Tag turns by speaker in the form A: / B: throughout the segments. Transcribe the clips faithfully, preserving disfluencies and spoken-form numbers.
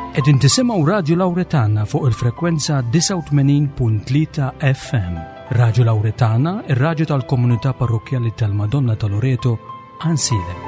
A: Qegħdin tisimgħu Radio Lawretana fuq il-frekwenza tisa' u tmenin punt tlieta F M. Radio Lawretana, ir-radju tal-Komunità Parrokjali tal-Madonna ta' Loreto, Ansile.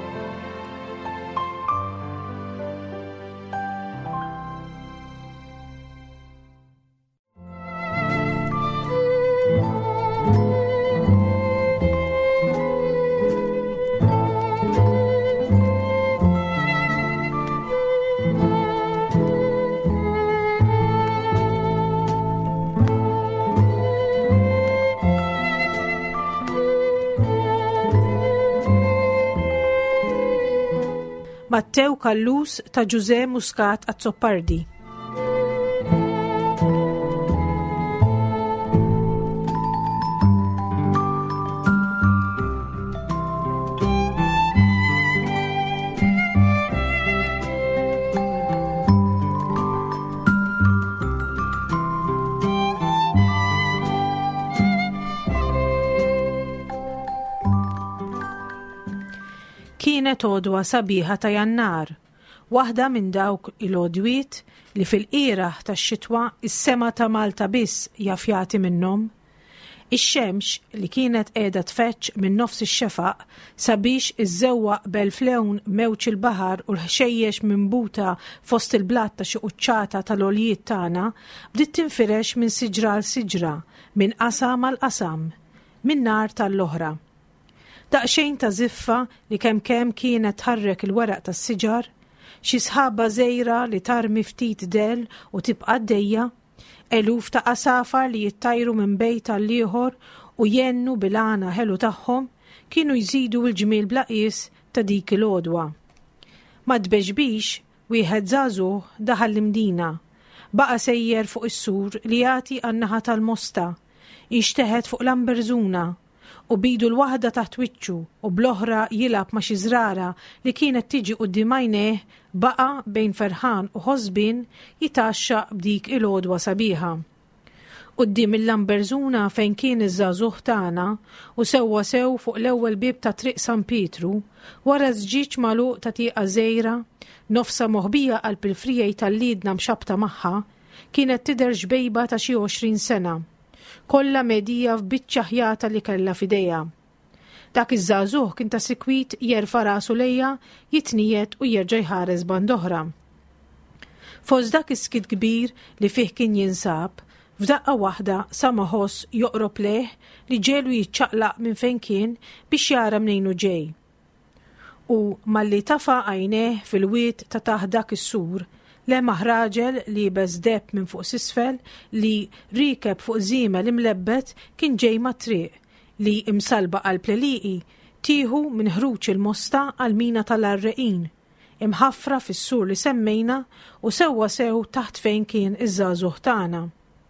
B: Matteo Kallus ta' Giuseppe Muscat Azzoppardi. Kienet għodwa sabiħa ta' Jannar, waħda minn dawk il-għodwiet li fil-qiraħ tax-xitwa is-sema ta' Malta biss jafjati minnhom. Ix-xemx li kienet qiegħda tfeċċ minn nofs ix-xefaq sabiex iżżewwaq bel-flewn mewġ il-baħar u l-ħxejjex minbuta fost il-blatt ta' xi quċċata tal-għoljiet tagħna bdiet tinfirex minn siġra għal siġra, minn qasam għal qasam, minn nar tal-oħra. Daqxejn ta' ziffa li kemm-kemm kienet tħarrek il-weraq tas-siġar, xi sħaba żejra li tarmi ftit del u tibqa' għaddejja, eluf ta' qasafar li jittajru minn bejt tal-ieħor u jennu bil-għana ħelu tagħhom kienu jżidu l-ġmiel blaqis ta' dik il-għodwa. Ma tbeġbix wieħed żagħżugħ daħal l-imdina, baqa' sejjer fuq is-sur li jagħti għan-naħa tal-Mosta, jinxteħed fuq l-Amberzuna u bidu l-waħda taħt wiċċu u bl-oħra jilab ma' xi żrara li kienet tiġi quddiem għajnejh baqa' bejn ferħan u ħosbien jitaxxaq b'dik il-għodwa sabiħa. Quddiem il-Lamberzuna fejn kien iż-żagħżugħ tagħna u sewwa sew fuq l-ewwel bieb ta' triq San Pietru wara żġiġ magħluq ta' tieqa żejra nofsa moħbija qalb il-frijej tal-liedna mxabta magħha kienet tidher ġbejba ta' xi għoxrin sena. Kollha medija f'biċċa ħjata li kellha f'idejha. Dak iż-żagħżugħ kien ta' sikwit jerfa' rasu lejha, jitniet u jerġa' jħares band oħra. Fost dak is-skid kbir li fih kien jinsab, f'daqqa waħda sama ħoss joqrob leh li ġelu jiċċaqlaq minn fejn kien biex jara mnejn hu ġej. U malli tafa' għajnejh fil-wied ta' taħt dak is-sur, lema raġel li beżdeb minn fuq s'isfel li rikeb fuq żiemel imlebbet kien ġej mat-triq li imsalba qalb leliqi tieħu minn ħruġ il-Mosta għal mina tal-Arreqin, imħaffra fis-sur li semmejna u sewwa sew taħt fejn kien iż-żagħżugħ tagħna.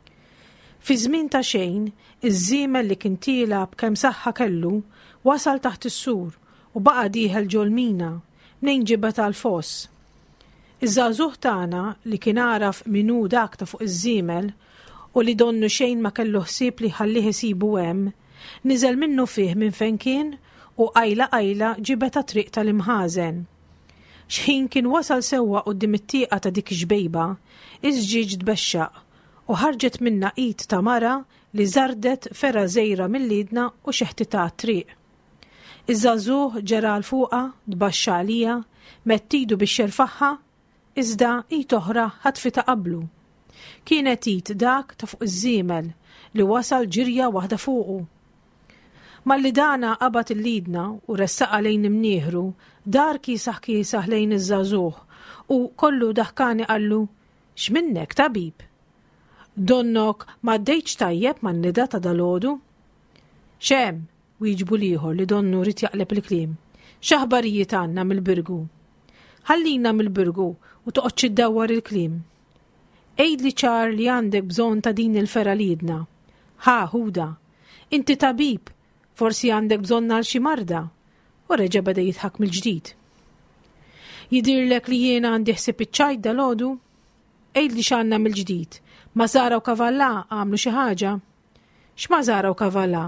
B: Fi żmien ta' xejn, iż-żiemel li kien tielab kemm saħħa kellu wasal taħt is-sur u baqa' dieħel ġol mina mnejn ġibha tal-foss. Iż-żagħżugħ tagħna li kien għaraf min hu dak ta' fuq iż-żiemel u li donnu xejn ma kellu ħsieb li ħallih isibu hemm, niżel minnu fih minn fejn kien u qajla qajla ġibet ta' triq tal-imħażen. X'ħin kien wasal sewwa quddiem it-tieqa ta' dik ġbejba, iż-żġiġ tbexxaq u ħarġet minna id ta' mara li żardet ferra żejra mill-liedna u xeħtita t-triq. Iż-żagħżugħ ġera l fuqha tbaxxa għalija, mettidu biex jerfaħħa iżda id oħra ħatfita qablu. Kienet id dak ta' fuq iż-żiemel li wasal ġirja waħda fuqu. Malli dana qabad il-liedna u ressaqa lejn imnieħru, dar kisaħ kisaħ lejn iż-żagħżugħ u kollu daħkani qallu: "X'minnek tabib? Donnok ma ddejtx tajjeb man-nida ta' dalgħodu?" "Xemm," wieġbu l-ieħor li donnu rid jaqleb il-kliem. "X'aħbarijiet għandna mill-birgu?" "Ħallina mill-birgu u toqgħodx iddawwar il-kliem. Għejdli ċar li għandek bżonn ta' din il-fera liedna. Ħa Huda, inti tabib, forsi għandek bżonn għal xi marda." U reġa' beda jidħak mill-ġdid. "Jidirlek li jiena għandi ħsieb iċ-ċajt dalgħodu? Għejdli x'għandna mill-ġdid. Mażara u Kavallà għamlu xi ħaġa?" "X'Mażara u Kavallà?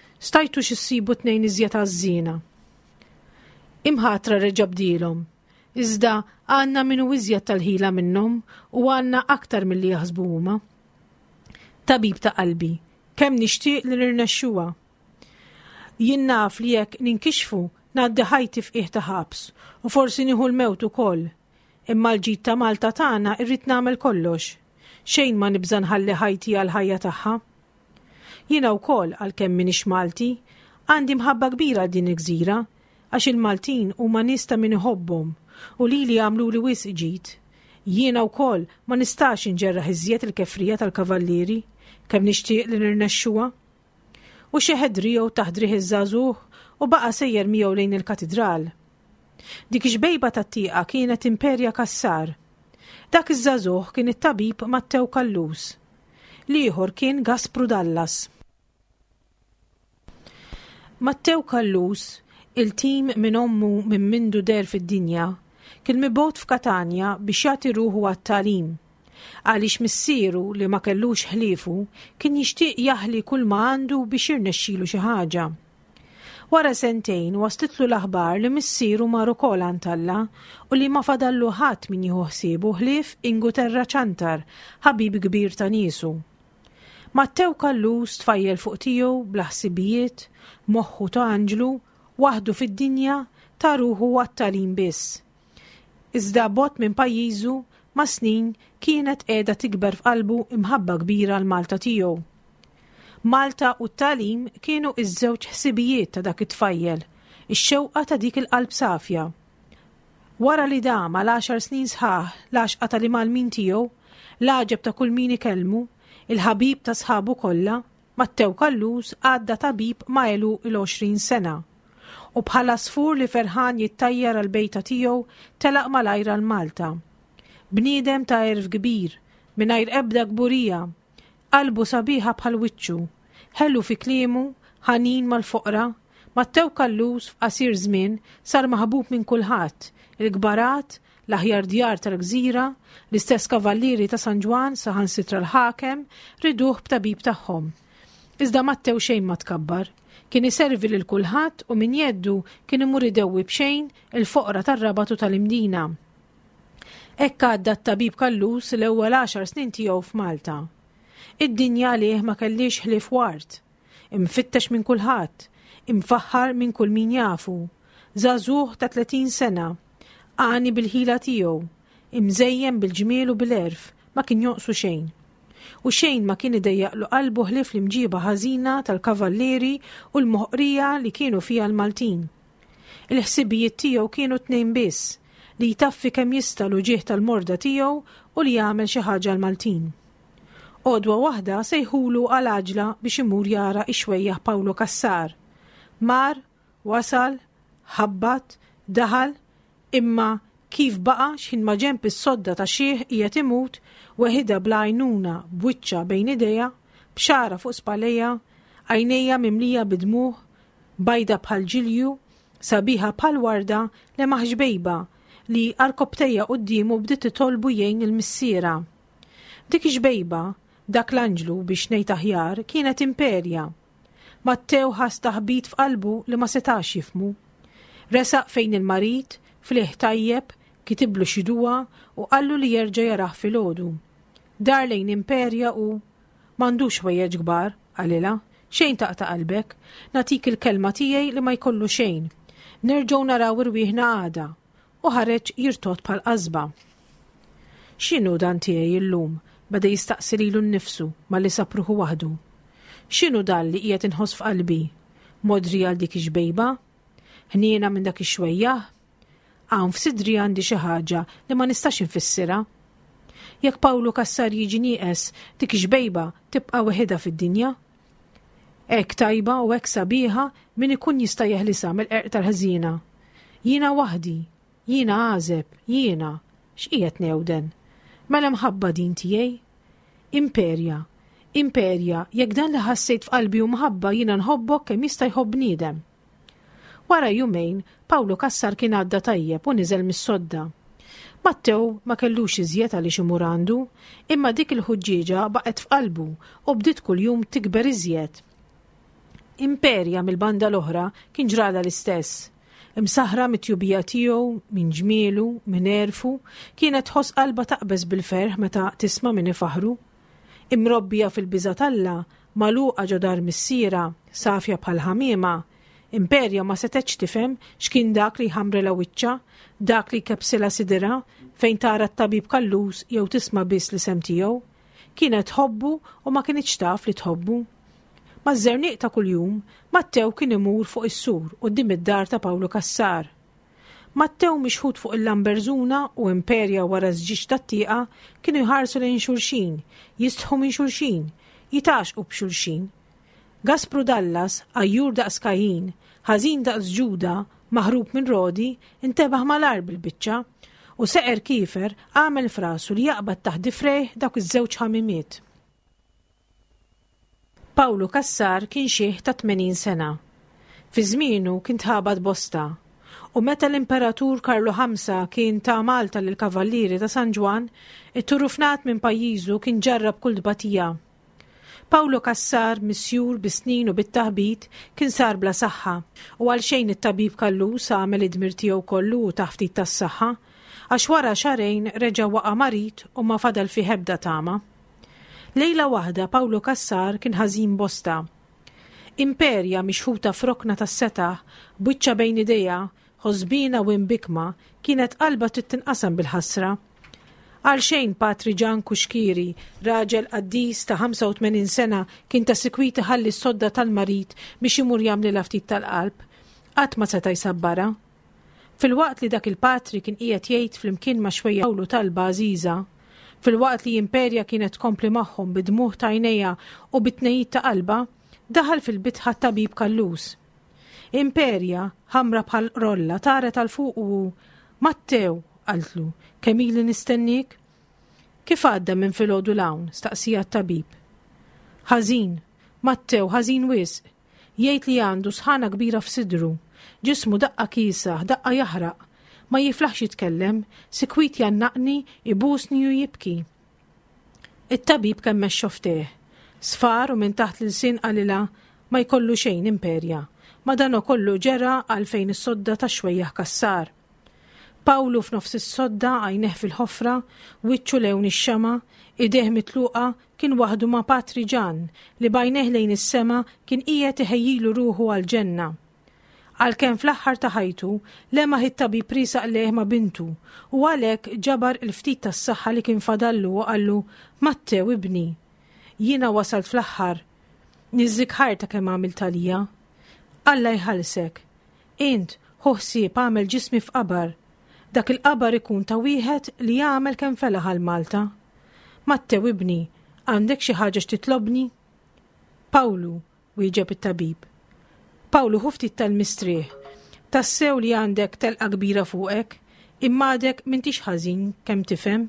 B: Stajtu x'issibu tnejn iżjed għaż-żiena." Imħatra reġa' bdielhom. Iżda għandna minnu iżjed tal-ħila minnhom u għandna aktar milli jaħsbu huma. Tabib ta' qalbi, kemm nixtieq li nirnexxuha. Jien naf li jekk ninkixfu ngħaddi ħajti f'qiegħ ta' ħabs u forsi nieħu l-mewt ukoll. Imma l-ġid ta' Malta tagħna irrid nagħmel kollox. Xejn ma nibża nħalli ħajti għal ħajja tagħha. Jiena wkoll għalkemm m'iniex Malti, għandi mħabba kbira din il-gżira għax il-Maltin huma nies ta' min iħobbhom u lili għamlu li wisq ġid. Jiena wkoll ma nistax inġerraħ iżjed il-kefrija tal-kavallieri kemm nixtieq li nirnexxuha. U xi ħedriew taħdrih iż-żagħżugħ u baqa' sejjer miegħu lejn il-katedral. Dik ix-xbejba tat-tieqa kienet Imperja Kassar. Dak iż-żagħżugħ kien it-tabib Matteo Kallus. L-ieħor kien Gaspru Dallas. Matteo Kallus, il-tim minn ommu minn mindu der fid-dinja, kien mibgħut f'Katania biex jagħti ruħu għat-tagħlim. Għaliex missieru li ma kellux ħliefu kien jixtieq jaħli kull ma għandu biex jirnexxielu xi ħaġa. Wara sentejn waslitlu l-aħbar li missieru mar ukoll antalla u li ma fadallu ħadd min jieħu ħsiebu ħlief Inguterra Ċantar, ħabib kbir ta' niesu. Matteo Kallus tfajjel fuq tiegħu bla ħsibijiet, moħħu ta' anġlu, waħdu fid-dinja ta' ruħu għat-tagħlim biss. Iżda bot minn pajjiżu ma' snin kienet qiegħda tikber f'qalbu imħabba kbira l Malta tiegħu. Malta u t-tagħlim kienu iż-żewġ ħsibijiet ta' dak it-tfajjel, ix-xewqa ta' dik il-qalb safja. Wara li dam għal għaxar snin sħaħ l-għaxqa tal-imalmin tiegħu, l-għaġeb ta' kull min ikellmu, il-ħabib ta' sħabu kollha, Matteo Kallus għadda tabib ma' elu il-għoxrin sena. U bħala sfur li ferħan jittajjar għal-bejta tiegħu telaq malajra l-Malta. Bniedem ta' erf kbir, mingħajr ebda gburija, qalbu sabiħa bħal wiċċu, ħellu fi kliemu, ħanin mal-foqra, Matteo Kallus f'qasir żmien sar maħbub minn kulħadd, il-gbarat, l-aħjar djar tal-gżira, l-istess kavallieri ta' San Ġwan saħansitra l-ħakem riduh b'tabib tagħhom. Iżda Matteo xejn ma tkabbar, kien iservi lil kulħadd u min jeddu kien imur idewwi b'xejn il-foqra tar-Rabatu tal-Imdina. Hekk għadda t-tabib Kallus l-ewwel għaxar snin tiegħu f'Malta. Id-dinja lieh ma kellix ħlief ward, imfittex minn kulħadd, imfaħħar minn kull min jafu, żagħżugħ ta' tletin sena, għani bil-ħila tiegħu, imżejjem bil-ġmiel u bil-erf, ma kien joqsu xejn. U xejn ma kien idejjaqlu qalbu ħlief l-imġiba ħażina tal-kavallieri u l-moħqrija li kienu fiha l-Maltin. Il-ħsibijiet tiegħu kienu tnejn biss, li jtaffi kemm jista' l-uġieħ tal-morda tiegħu u li jagħmel xi ħaġa l-Maltin. Għodwa waħda sejħulu għal aġla biex imur jara ix-xwejjaħ Pawlo Kassar. Mar, wasal, ħabbat, daħal, imma kif baqa x'in ma ġenb is-sodda ta' xieħ qiegħed imut weħida bla għajnuna b'wiċċa bejn idejha, b'xara fuq spallejja, għajnejja mimlija bidmuh, bajda bħal ġilju, sabiħa bħal warda li maħġbejba li arkobtejja quddiemu bdiet titolbu jgħin il-missiera. Dik ix-xbejba, dak l-anġlu biex ngħid aħjar, kienet Imperja. Matteo ħass taħbit f'qalbu li ma setax jifmu. Resaq fejn il-marit, fliħ tajjeb, kitiblu xi duwa u qallu li jerġa' jaraħ filgħodu. Dar lejn Imperja u m'għandux ħwejjeġ kbar, għalilha, xejn taqta' qalbek, natik il-kelma tiegħi li ma jkollu xejn. Nerġgħu naraw irwieħna għada. U ħareġ jirtot bħal qasba. X'inhu dan tiegħi llum bada jistaqsi lilu nnifsu ma li sapruħu waħdu. X'inhu dan li qiegħed inħoss f'qalbi? Modri għal dik ix-xbejba? Ħniena minn dak ix-xwejjaħ? Hawn f'sidri għandi xi ħaġa li ma nistax infissirha. Jekk Pawlo Kassar jiġi nieqes, dik ix-xbejba tibqa' weħida fid-dinja? Hekk tajba u hekk sabiħa min ikun jista' jeħlisha mill-qerq tal-ħażina. Jiena waħdi. Jiena għażeb, jiena, x'qiegħed newden? Mela mħabba din tiegħi? Imperja, Imperja, jekk dan li ħassejt f'qalbi u mħabba jiena nħobbok kemm jista' jħobb bniedem. Wara jumejn, Pawlo Kassar kien għadda tajjeb u niżel mis-sodda. Matteo ma kellux iżjed għaliex imur għandu, imma dik il-ħuġġieġa baqgħet f'qalbu u bdiet kuljum tikber iżjed. Imperja mill-banda l-oħra kien ġrala l-istess. Imsaħra mit-tjubija tiegħu, minn ġmielu, minn erfu, kienet tħoss qalba taqbeż bil-ferħ meta tisma' min ifaħru. Imrobbija fil-biża' Alla, magħluqa ġo dar missiera, safja bħal ħamiema, Imperja ma setgħetx tifhem x'kien dak li ħamrela wiċċa, dak li kebsila sidira fejn tara t-tabib kalluż jew tisma' biss l-isem tiegħu. Kienet tħobbu u ma kienx taf li tħobbu. Maż-żernieq ta' kuljum, Mattew kien imur fuq is-sur quddiem id-dar ta' Pawlu Kassar. Mattew mixħud fuq il-Lamberżuna u Imperja wara żġiġ tat-tieqa kienu jħarsu lejn xulxin, jistħu minn xulxin, jitaxqu b'xulxin. Gaspru Dallas, għajjur daqs Kajin, ħażin daqs Ġuda, maħrub minn Rodi, intebaħ mal-ar bil-biċċa u seqer Kiefer għamel frasu li jaqbad taħt difrejh dawk iż-żewġ ħamimiet. Pawlu Kassar kien xieħ ta' tmenin sena. Fi żmienu kien tħabad bosta u meta l-Imperatur Karlu ħamsa kien ta' Malta lil kavallieri ta' San Ġwan, it-turufnat minn pajjiżu kien ġarrab kull dbatija. Pawlu Kassar, missjur bis-snin u bit-taħbit, kien sar bla saħħa u għalxejn it-tabib Kalluż għamel id-dmir tiegħu kollu u taħftit tas-saħħa, għax wara xarejn reġa' waqa' marit u ma fadal fi ħebda tama. Lejla waħda Pawlu Kassar kien ħażin bosta. Imperja mixħuta frokna tas-setaħ, biċċa bejn idejha, ħosbina u imbikma, kienet qalba trid tinqasam bil-ħasra. Għalxejn Patri Ġan Kuxkiri, raġel qaddis ta' ħamsa u tmenin sena, kien ta' sikwita ħalli s-sodda tal-marit biex imur jagħmel laftit tal-qalb, qatt ma seta' jsabbara. Fil-waqt li dak il-Patri kien qiegħed jgħid flimkien ma' xwejja Pawlu talba għażiża, fil-waqt li Imperja kienet tkompli magħhom bid-dmuħ ta' għajnejha u bit-tnejjid ta' qalba, daħal fil-bit ħat-tabib Kalluż. Imperja, ħamra bħal rolla, tara tal-fuq u Mattew, qaltlu, kemm ili nistennik? Kif għadda minn filgħodu l-hawn, staqsija t-tabib. Ħażin, Mattew ħażin wisq, jgħid li għandu sħana kbira f'sidru, ġismu daqqa kiesaħ, daqqa jaħraq, ma jiflaħx jitkellem, sikwit jannaqni, ibusni u jibki. It-tabib kemm mexxa fteħ, sfar u minn taħt l-sin qalilha ma jkollu xejn Imperja, ma dan kollu ġera għalfejn is-sodda ta' xwejjaħ Kassar. Pawlu f'nofs is-sodda għajneħ fil-ħofra, wiċċu lewn ix-xama, idejh mitluqa kien waħdu ma' Patri Ġan li bajneħ lejn is-sema kien qiegħed iħejjilu ruħu għall-ġenna. Għalkemm fl-aħħar ta' ħajtu lemaħ it-tabib risaq lejh ma' bintu u għalhekk ġabar il-ftit tas-saħħa li kien fadallu u qallu Mattew ibni, jiena wasalt fl-aħħar, niżżik ħarta kemm għamilt għalija. Alla jħallsek, int ħu ħsieb għamel ġismi f'qabar, dak il-qabar ikun ta' wieħed li jagħmel kemm felaħ għal Malta. Mattew ibni, għandek xi ħaġa x'titlobni? Pawlu, wieġeb it-tabib. Pawlu ħu ftit tal-mistrieħ, tassew li għandek telqa kbira fuqek, imma għadek m'intix ħażin kemm tifhem.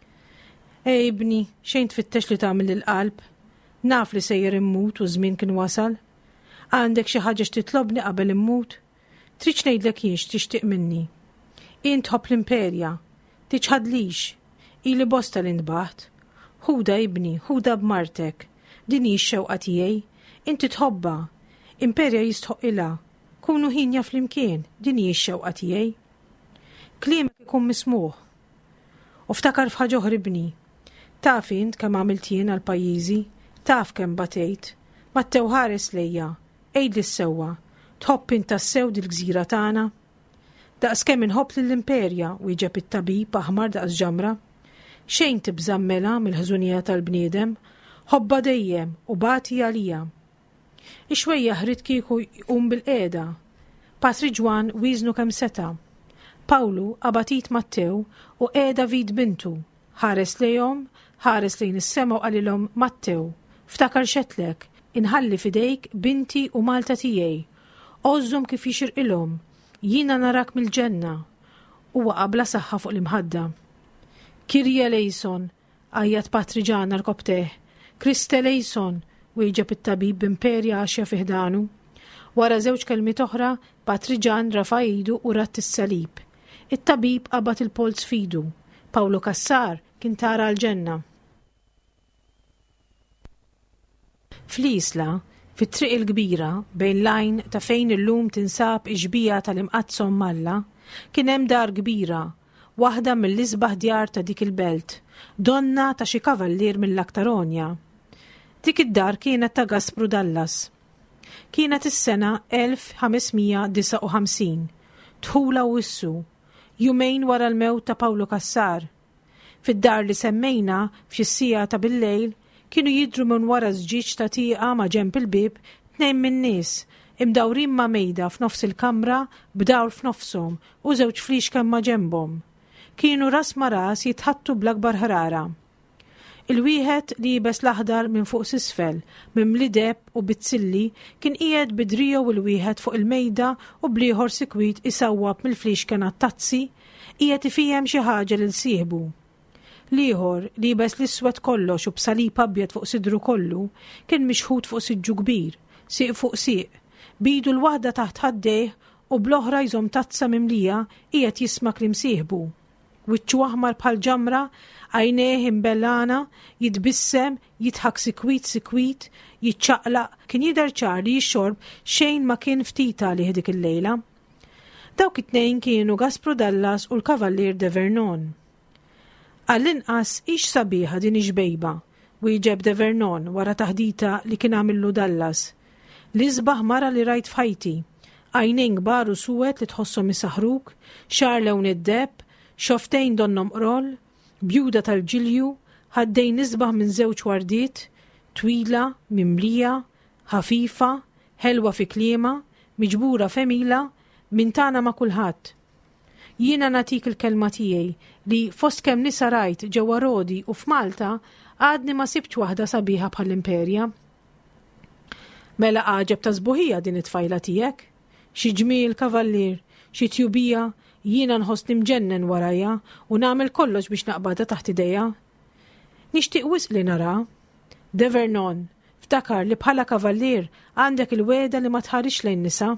B: Ej ibni, xejn tfittex li tagħmel il-qalb, naf li sejjer immut u żmien kien wasal. Għandek xi ħaġa x'titlobni qabel immut? Trid ngħidlek jien x'tixtieq minni. Int ħobb l-Imperja, tiċħadlix, ili bosta l-intbaħt. Ħuda ibni, ħuda b'martek, din hi x-xewqa tiegħi, inti tħobba, Imperja jistħoq ilha, kunu ħinja flimkien, din hi x-xewqa tiegħi. Kliemek ikun mismuħ. U ftakar f'ħaġa oħra ibni, taf int kemm għamilt jien għal pajjiżi, taf kemm batejt, Mattew ħares lejja, għejdli s-sewwa, tħobb int tas-sew dil-gżira tagħna. Daqs kemm inħobb lill-Imperja wieġeb it-tabib aħmar daqs ġamra. Xejn tibżammela mill-ħżunija tal-bniedem, ħobba dejjem u bagħti għalija. Ixwejja ħrid kieku jqum bil-qiegħda. Patri Ġwan wieżnu kemm seta'. Pawlu qabatit Mattew u qiegħda vid bintu. Ħares lejhom, ħares lejn is-sema u qalilhom Mattew, ftakar xetlek, inħalli fidejk binti u Malta tiegħi. Ożżhom kif jixirqilhom. Jiena narak mill-ġenna u qabla saħħa fuq l-imħadda. Kirja lejson, għajjat Patri Ġan narkobteħ, Kriste lejson, wieġeb it-tabib b'Imperja għaxja fiħdanu. Wara żewġ kelmiet oħra, Patri Ġan rafa' idu u ratt is-salib. It-tabib qabad il-polz fidu. Pawlu Kassar kien tara l-ġenna. Fl-isla, Fit-triq il-kbira bejn lajn ta' fejn illum tinsab iġbija tal-imqazzom Malla, kien hemm dar kbira, waħda mill-isbaħ djar ta' dik il-belt, donna ta' xi kavallier mill-Aktaronja. Dik id-dar kienet ta' Gaspru Dallas. Kienet is-sena elf ħamesmija disa' u ħamsin, tħula wissu, jumejn wara l-mewt ta' Pawlu Kassar. Fid-dar li semmejna f'xi sija ta' bil-lejl kienu jidru minn wara żġiġ ta' tieqa ma' ġenb il-bib tnejn min nies imdawrin ma' mejda f'nofs il-kamra b'dawr f'nofshom u żewġ fliexkem ma' ġenbhom. Kienu ras ma' ras jitħattu bl-akbar ħrara. Il-wieħed li jibes l-aħdar minn fuq s'isfel, minn mlideb u bitzilli kien qiegħed bidrijo il-wieħed fuq il-mejda u bliħor sikwit isawwab mill-fliexken għat-tazzi qiegħed ifihem xi ħaġa lil sieħbu. Liħor li jibes l-iswed kollox u b'salib abjad fuq sidru kollu kien mixħud fuq siġġu kbir, siq fuq siq, bidu l-waħda taħt ħaddejh u bl-oħra jżomm tazza mimlija qiegħed jisma' kliem sieħbu. Wiċċu aħmar bħal ġamra, għajnejh imbellana, jitbissem, jitħak sikwit sikwit, jiċċaqlaq, kien jidher ċar li jixxorb xejn ma kien ftita li dik il-lejla. Dawk it-tnejn kienu Gaspru Dallas u l-Kavallier de Vernon. Għall-inqas ix sabiħa din iġbejba, wieġeb de Vernon wara taħdita li kien għamillu Dallas. L-isbaħ mara li rajt f'ħajti, għajnejn kbar u suwed li tħossom isaħruk, xar lewn id-deb, xoftejn donnom qrol, bjuda tal-ġilju, ħaddejn isbaħ minn żewġ wardiet, twila, mimlija, ħafifa, ħelwa fi kliema, miġbura femila, minn tagħna ma' kulħadd. Jiena natik il-kelma tiegħi li fost kemm nisa rajt ġewwa Rodi u f'Malta għadni ma sibtx waħda sabiħa bħall-imperja. Mela għaġeb ta' żbuħija din it-tfajla tiegħek? Xi ġmiel kavallier, xi tjubija, jiena nħossni mġennen warajja u nagħmel kollox biex naqbadha taħt idejha. Nixtieq wisq li nara. De Vernon, ftakar li bħala kavallier għandek il-weda li ma tħarix lejn nisa.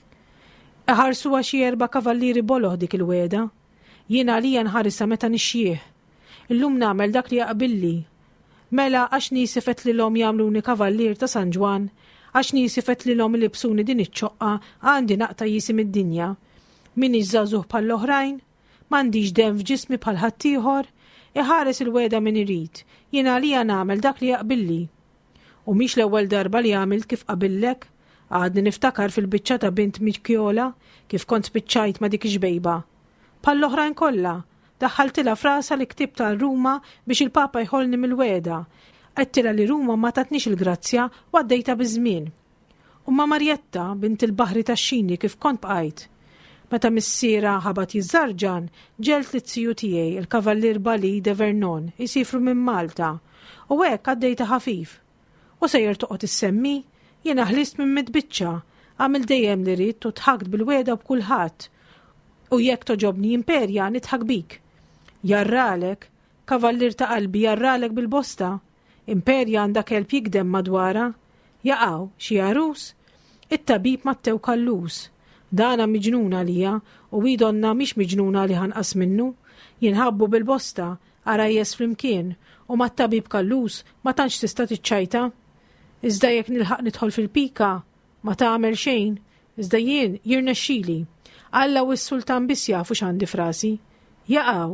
B: Iħarsuha xi erba' kavallieri boloħ dik il-weda. Jiena għalija nħarisa meta nixjieħ. Illum nagħmel dak li jaqbilli. Mela għax nisifet li l-om jagħmluni kavallier ta' San Ġwan, għax nisifet li l-om li bsuni din iċ-ċoqqa għandi naqta jisim id-dinja. Min iżżagħżugħ bħall-oħrajn, m'għandix dem f'ġismi bħal ħaddieħor, iħares il-weda min irid. Jiena għalija nagħmel dak li jaqbilli. U mhix l-ewwel darba li għamilt kif qabillek, għadni niftakar fil-biċċa ta' bint Mikjola kif kont spiċċajt ma' dik iġbejba. Pall-oħrajn kollha, daħħaltilha frasa li ktib tal-Ruma biex il-Papa jħolni mill-weda. Għedtila li Ruma ma tatnix il-grazzja u għaddejta biż-żmien. U ma' Marjetta bint il-Baħri tax-Xini kif kont bqajt. Meta missiera ħabat jiżżarġan, ġelt li tziju tiegħi il-Kavallier Bali de Vernon jisifru minn Malta u hekk għaddejta ħafif. U sejjer toqgħod issemmi, jiena ħlist minn midbiċċa, għamil dejjem li rid u tħakt bil-weda b'kulħadd. U jekk toġobni imperja nitħak bik. Jarralek, kavallier ta' qalbi jarralek bil-bosta. Imperja għandha kelb jikdem madwara. Jaqgħu xi arus, it-tabib Mattew Kallus. Dana miġnuna lija u widonna mhix miġnuna li ħanqas minnu. Jinħabbu bil-bosta, arajjes flimkien u mat-tabib Kallus ma tantx tista' tiċċajta. Iżda jekk nilħaq nidħol fil-pika, ma tagħmel xejn, iżda jien jirnexxieli. Alla u s-sultan biss jafu x'għandi frasi. Jaqgħu.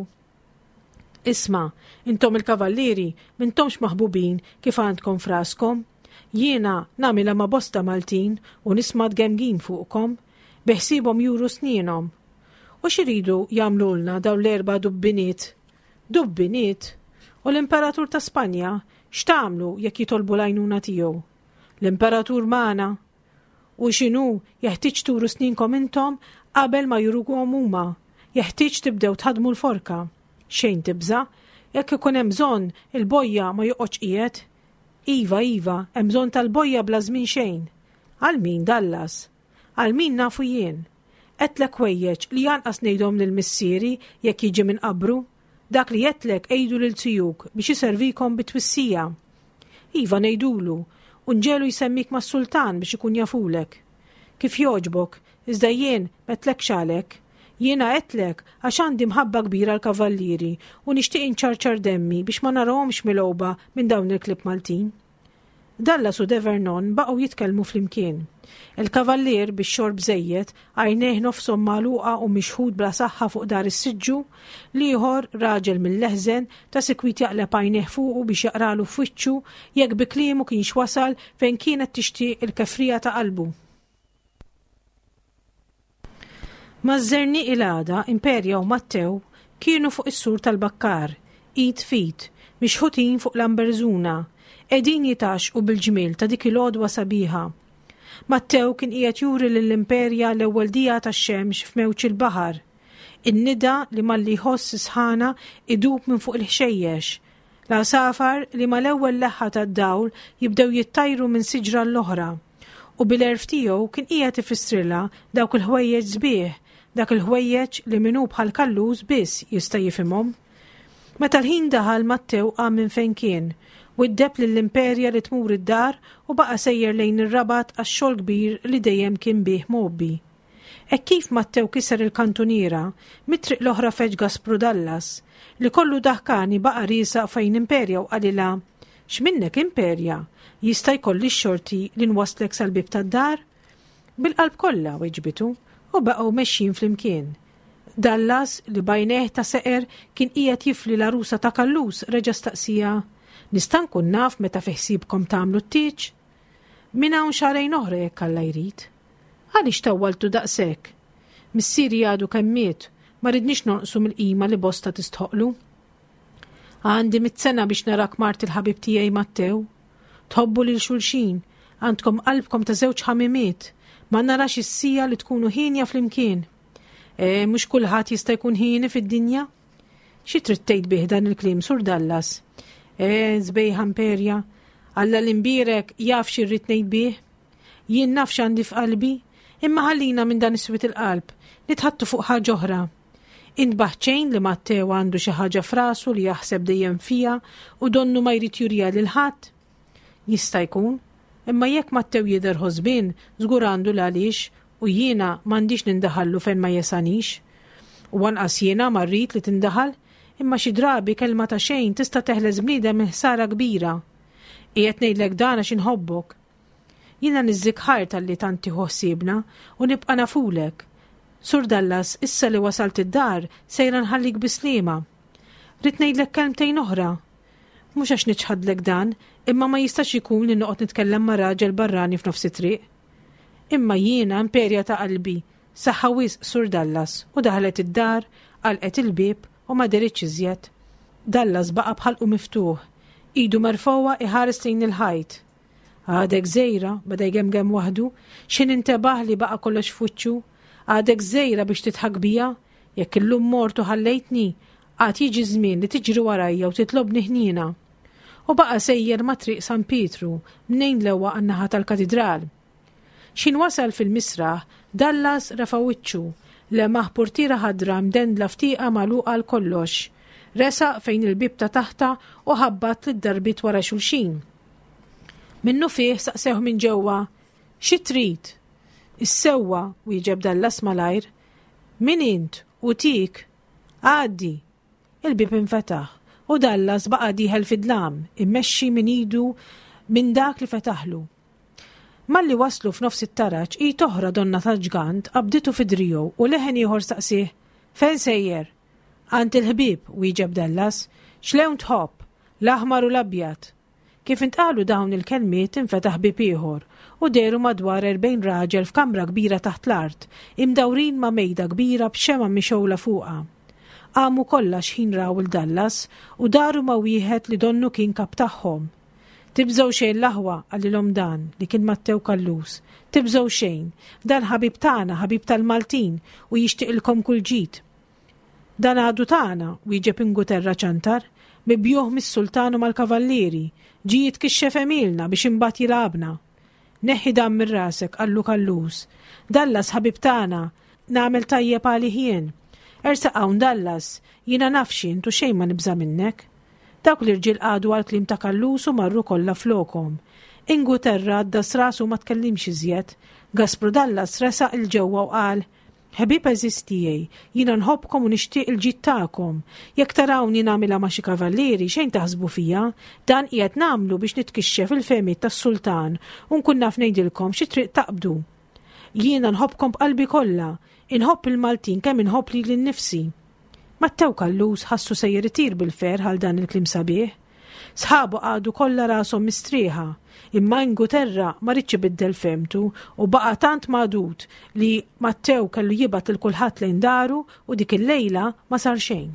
B: Isma', intom il-kavallieri m'intomx maħbubin kif għandkom fraskom. Jiena nagħmilha ma' bosta Maltin u nisma' tgemgin fuqkom, beħsibhom juru snienhom. U x'iridu jagħmlulna dawn l-erba' dubbiniet? Dubbiniet? U l-Imperatur ta' Spanja x'tagħmlu jekk jitolbu l-għajnuna tiegħu? L-Imperatur magħna. U x'inhu jeħtieġ turu sninkom intom qabel ma juruhom huma. Jeħtieġ tibdew tħadmu l-forka. Xejn tibża, jekk ikun hemm bżonn il-bojja ma joqgħodx qiegħed. Iva, iva, hemm bżonn tal-bojja bla żmien xejn. Għal min Dallas? Għal min nafu jien? Qedlek wejjeġ li janqas ngħidhom lill-missieri jekk jiġi minn qabru. Dak li jettlek ejdu lil tijuk biex jiservikom bitwissija. Iva nejdulu, unġelu jsemmik ma' sultan biex ikun jafulek. Kif joġbok, iżda jien metlek xalek. Jiena għetlek għax għandi mħabba kbira l-kavallieri u nixtieq inċarċar demmi biex ma narawhomx milgħoba minn dawn il-klib Maltin. Dallas u Devernon baqgħu jitkellmu flimkien. Il-kavallier bix-xorb żejjed għajnejh nofshom magħluqa u mixħud bla saħħa fuq dar is-siġġu, l-ieħor raġel mill-leħżen ta' sikwit jaqleb għajnejh fuqu biex jaqralu f'wiċċu jekk bi kliemu kienx wasal fejn kienet tixtieq il-kefrija ta' qalbu. Maż-żernieq il-għada Imperja u Mattew kienu fuq is-sur tal-bakkar, id fit, mixħutin fuq l-amberzuna, qegħdin jitaxqu bil-ġmiel ta' dik il-għodwa sabiħa. Mattew kien qiegħed juri lill-Imperja l-ewwel dija tax-xemx f'mewġ il-baħar. In-nida li malli jħoss sħana idub minn fuq il-ħxejjex. L-għasafar li mal-ewwel leħħa tad-dawl jibdew jittajru minn siġra l-oħra. U bil-erf tiegħu kien qiegħed ifissrilha dawk il-ħwejjeġ sbieħ, dak il-ħwejjeġ li minnu bħal kalluż biss jista' jifhimhom. Meta l-ħin daħal Mattew qam minn fejn kien, widdeb lill-Imperja li tmur id-dar u baqa' sejjer lejn ir-rabat għax-xogħol kbir li dejjem kien bih mobbi. Hekk kif Mattew kiser il-kantuniera, mit-triq l-oħra feġ Gaspru Dallas, li kollu daħkani baqa' riesaq fejn Imperja u qalilha: "X'minnek Imperja? Jista' jkolli x-xorti li nwaslek sal-bib tad-dar?" Bil-qalb kollha weġbitu u baqgħu mexjin flimkien. Dallas li bajnejh ta' seqer kien qiegħed jifli l-arusa ta' kalluż reġa' staqsija: "Nista' nkun naf meta fiħsibkom tagħmlu t-tieġ?" "Minn hawn xahrejn oħra jekk Alla jrid." "Għaliex tawwaltu daqshekk?" "Missieri għadu kemm miet, ma ridniex nonqsu mill-qima li bosta tistħoqlu." "Għandi mit-sena biex narak mart il-ħabib tiegħi Mattew. Tħobbu lil xulxin, għandkom qalbkom ta' żewġ ħamimiet, ma narax is-sija li tkunu ħinja flimkien." "E, mhux kulħadd jista' jkun ħieni fid-dinja?" "Xi trid tgħid bih dan il-kliem, Sur Dallas?" "E, żbejħa Imperja, Alla l-imbierek jaf xi rrid ngħid bih. Jien naf x'għandi f'qalbi, imma ħallina minn dan is-swit il-qalb, nitħattu fuq ħaġa oħra. Intbaħ ċejn li Mattew għandu xi ħaġa f'rasu li jaħseb dejjem fija u donnu ma jrid jurija lil ħadd. Jista' jkun, imma jekk Mattew jidher ħosbien żgur għandu l-għaliex u jiena m'għandix nindaħallu fejn ma jesanix. U anqas jiena ma rrid li tindaħal, imma xi drabi kelma ta' xejn tista' teħles bniedem ħsara kbira. Qiegħed ngħidlek dan għax inħobbok. Jiena niżżik ħar tal-li tanti ħossibna u nibqa' nafulek. Sur Dallas, issa li wasalt id-dar sejra nħallik bislima. Rid ngħidlek kelmtejn oħra. Mhux għax niċħadlek dan, imma ma jistax ikun li noqgħod nitkellem ma' raġel barrani f'nofs it-triq. Imma jiena Imperja ta' qalbi, saħħa wisq Sur Dallas u daħlet id-dar, għalqet il-bib u ma deritx iżjed. Dallas baqa' bħalqu miftuħ, idu marfowa iħares lejn il-ħajt. Għadek żejra bada jgemgem waħdu, x'in intebaħ li baqa' kollox f'wiċċu. Għadek żejra biex titħak bija, jekk illum mortu ħallejtni, għad jiġi żmien li tiġri warajja u titlobni ħniena. U baqa' sejjer ma' triq San Pietru, mnejn l-ewwa għan-naħa tal-katedral. Xin wasal fil-misraħ, Dallas rafa' wiċċu, lemaħ portira ħadra mdendla ftiqa magħluqa għal kollox. Resaq fejn il-bib ta' taħta u ħabbat lid-darbit wara xulxin. Minnu fih saqsew minn ġewwa: "Xi trid?" "Issewwa," wieġeb Dallas malajr. "Min int u tik?" "Għaddi." Il-bib infetaħ u Dallas baqa' dieħel fid-dlam, immexxi min idu minn dak li fetaħlu. Malli waslu f'nofs it-taraġġ hi toħra donna ta' ġgant qabditu fidrijow u leħen ieħor staqsih: "Fejn sejjer?" "Għand il-ħbieb," wieġeb Dallas. "X'lewn tħobb, l-aħmar u l-abjad?" Kif intqalu dawn il-kelmiet infetaħ bib ieħor u deru madwar erbejn raġel f'kamra kbira taħt l-art, imdawrin ma' mejda kbira b'xema mixewla fuqha. Qamu kollha x'ħin raw il-Dallas u daru ma' wieħed li donnu kien kap tagħhom. "Tibżgħu xejn l-aħwa," għalilhom dan li kien Mattew Kalluż. "Tibżgħu xejn, dan ħabib tagħna, ħabib tal-Maltin u jixtieqilkom kull ġid." "Dan għadu tagħna," wieġeb Inguterra ċantar, "mibjuh mis-sultanu mal-kavallieri, ġi jitkixxef emilna biex imbagħad jilabna." "Neħħi dan mir rasek," qallu Kalluż. "Dallas ħabib tagħna, nagħmel tajjeb għalih jien. Ersaq hawn Dallas, jiena naf x'int u xejn ma nibża minnek." Dawk l-irġiel qagħdu għall-kliem ta' Kalluż u marru kollha flokhom. Inguterra għaddas rasu ma tkellimx iżjed. Gaspru Dallas resaq il-ġewwa u qal: Ħbib eżis tiegħi, jiena nħobbkom u nixtieq il-ġid tagħkom. Jekk tarawni nagħmilha ma' xi kavallieri xejn taħsbu fija, dan qiegħed nagħmlu biex nitkixxef il-fehmiet tas-sultan u nkun naf ngħidilkom xi triq taqbdu. Jiena nħobbkom b'qalbi kollha, inħobb il-Maltin kemm inħobb lili nnifsi. Mattew Kallus ħassu se jirritir bil-fer għal dan il-klim sabiħ. Sħabu għadu kollha rashom mistrieħa, imma Inguterra ma ridx ibiddel femtu u baqa tant madut li Mattew kellu jibgħat il kulħadd lejn daru u dik il-lejla ma sar xejn.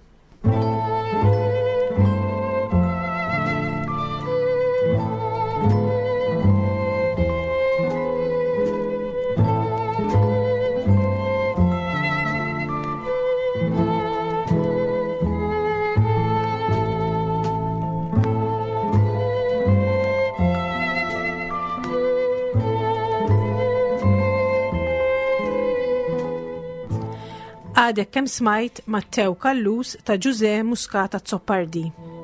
B: Għadek kemm smajt Mattew Kallus ta' Giuseppe Muscata Zoppardi.